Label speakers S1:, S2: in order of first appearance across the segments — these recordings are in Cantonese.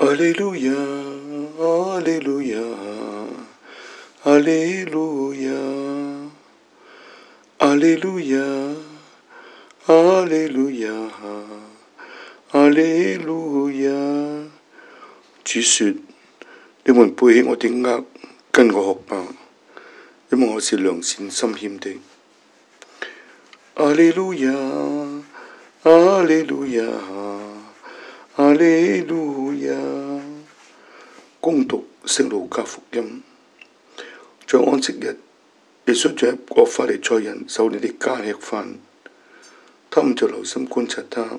S1: 阿利路亞，阿利路亞，阿利路亞，阿利路亞，阿利路亞，阿利路亞。主說：你們背起我的軛，跟我學吧，因為我是良善心謙的。阿利路亞，阿利路亞，阿利路亞。恭讀聖路加福音。在安息日，耶穌在一個法利賽人首領的家吃飯，他們就留心觀察他。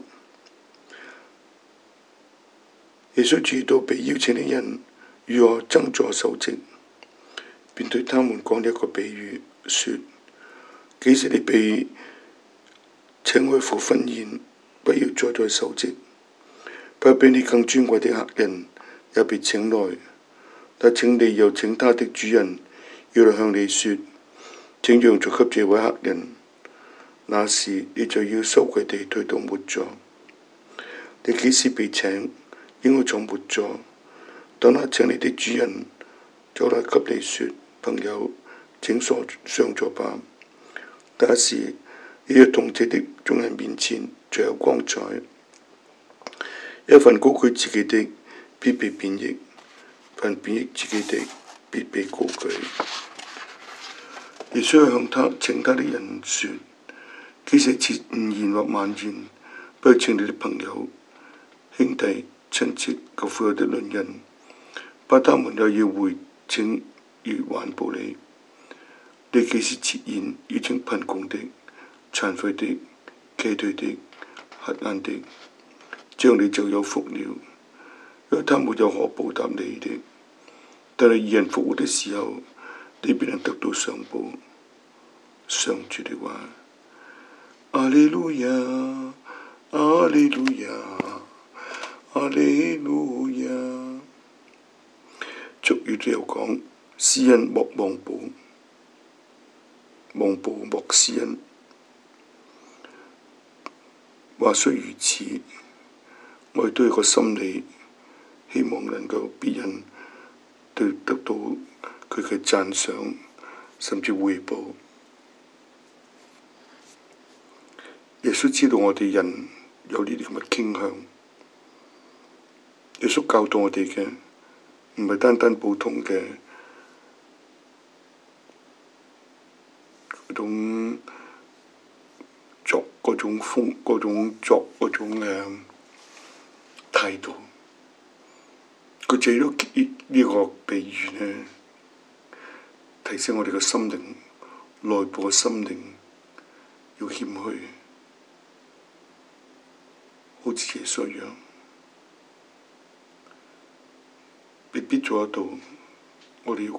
S1: 耶穌注意到被邀請的人如何爭坐首席，便對他們講了一個比喻，說：幾時你被請去赴婚宴，不要坐在首席，怕比你更尊貴的客人也被請來。但請你又請他的主人要來向你說：請讓座給這位客人。那時你就要羞愧地退到末座。你幾時被請，應該坐末座。等那請你的主人走來給你說：朋友，請上座吧。那時你要同席的眾人面前最有光彩。一份高舉自己的，必被貶抑；凡貶抑自己的，必被高舉。耶穌向請他的人說：幾時設午宴或晚宴，不要請你的朋友、兄弟、親戚及富有的鄰人，怕他們又要回請而還報你。你幾時設宴，要請貧窮的、殘廢的、瘸腿的、瞎眼的，這樣你就有福了，因為他沒有可報答你的。但係義人復活的時候，你必能得到賞報。上主的話。阿利路亞，阿利路亞，阿利路亞。俗語都有講：施恩莫忘報，忘報莫施恩。話雖如此，我哋都有個心理，希望能夠別人對得到佢嘅讚賞，甚至回報。耶穌知道我哋人有呢啲咁嘅傾向。耶穌教導我哋嘅唔係單單普通嘅嗰種作嗰種風嗰種作嗰種態度。佢借咗呢個比喻呢，提醒我哋嘅心靈，內部嘅心靈要謙虛，好似耶穌一樣。未必做得到，我哋要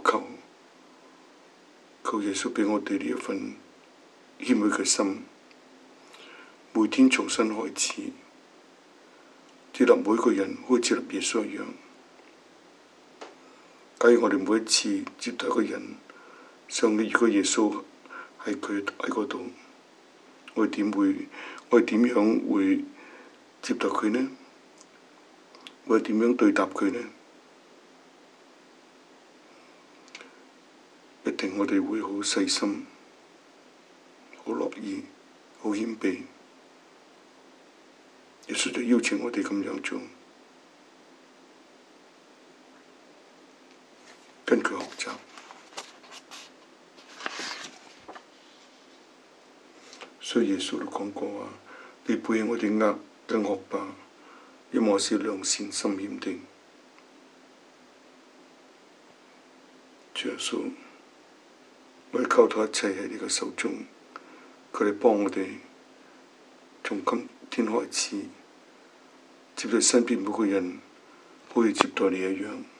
S1: 求耶穌畀我哋呢一份謙虛嘅心，每天重新開始，接納每個人，好似接納耶穌一樣。假如我哋每一次接待一個人，想你如果耶穌喺嗰度，我哋點樣會接待佢呢？我哋點樣對答佢呢？一定我哋會好細心、好樂意、好謙卑。耶穌就邀請我哋咁樣做，跟佢學習。所以耶穌都講過話：你背起我哋軛，跟我學吧，因為我是良善心謙的。主耶穌，我哋交託一切喺你嘅手中，佢哋幫我哋從今天開始接待身邊每個人，好似接待你一樣。